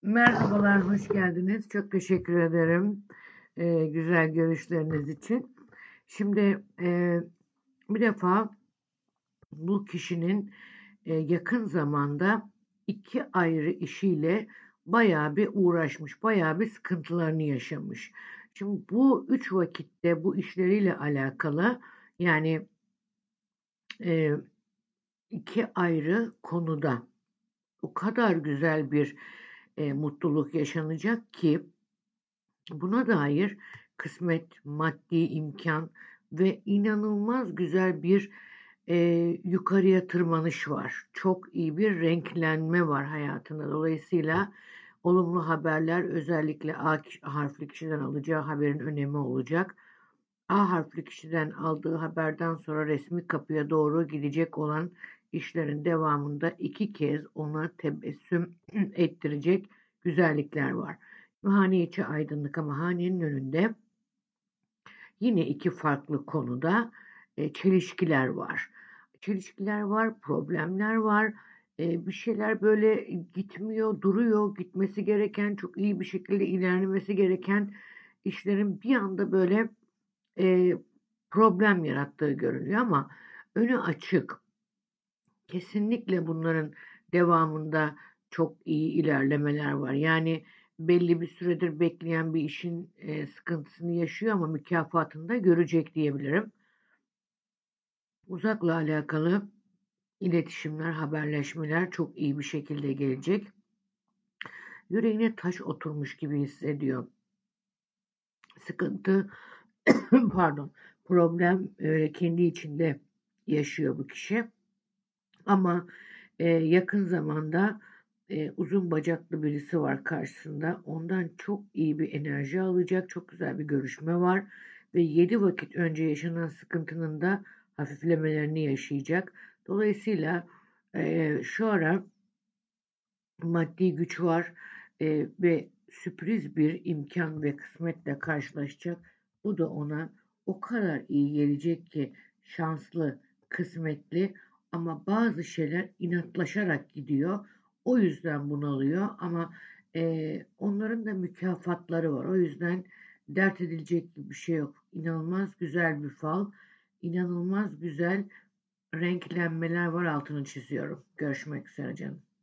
Merhabalar, hoş geldiniz. Çok teşekkür ederim güzel görüşleriniz için. Şimdi bir defa bu kişinin yakın zamanda iki ayrı işiyle bayağı bir uğraşmış, bayağı bir sıkıntılarını yaşamış. Şimdi bu üç vakitte bu işleriyle alakalı yani e, iki ayrı konuda o kadar güzel bir mutluluk yaşanacak ki buna dair kısmet, maddi imkan ve inanılmaz güzel bir yukarıya tırmanış var. Çok iyi bir renklenme var hayatında. Dolayısıyla olumlu haberler özellikle A harfli kişiden alacağı haberin önemi olacak. A harfli kişiden aldığı haberden sonra resmi kapıya doğru gidecek olan işlerin devamında iki kez ona tebessüm ettirecek güzellikler var. Hane içi aydınlık ama hanenin önünde yine iki farklı konuda çelişkiler var. Çelişkiler var, problemler var. Bir şeyler böyle gitmiyor, duruyor. Gitmesi gereken, çok iyi bir şekilde ilerlemesi gereken işlerin bir anda böyle e, problem yarattığı görülüyor ama önü açık. Kesinlikle bunların devamında çok iyi ilerlemeler var. Yani belli bir süredir bekleyen bir işin sıkıntısını yaşıyor ama mükafatını da görecek diyebilirim. Uzakla alakalı iletişimler, haberleşmeler çok iyi bir şekilde gelecek. Yüreğine taş oturmuş gibi hissediyor. Sıkıntı, pardon, problem kendi içinde yaşıyor bu kişi. Ama yakın zamanda uzun bacaklı birisi var karşısında. Ondan çok iyi bir enerji alacak. Çok güzel bir görüşme var. Ve 7 vakit önce yaşanan sıkıntının da hafiflemelerini yaşayacak. Dolayısıyla şu ara maddi güç var ve sürpriz bir imkan ve kısmetle karşılaşacak. Bu da ona o kadar iyi gelecek ki şanslı, kısmetli ama bazı şeyler inatlaşarak gidiyor. O yüzden bunalıyor ama onların da mükafatları var. O yüzden dert edilecek bir şey yok. İnanılmaz güzel bir fal, inanılmaz güzel renklenmeler var altını çiziyorum. Görüşmek üzere canım.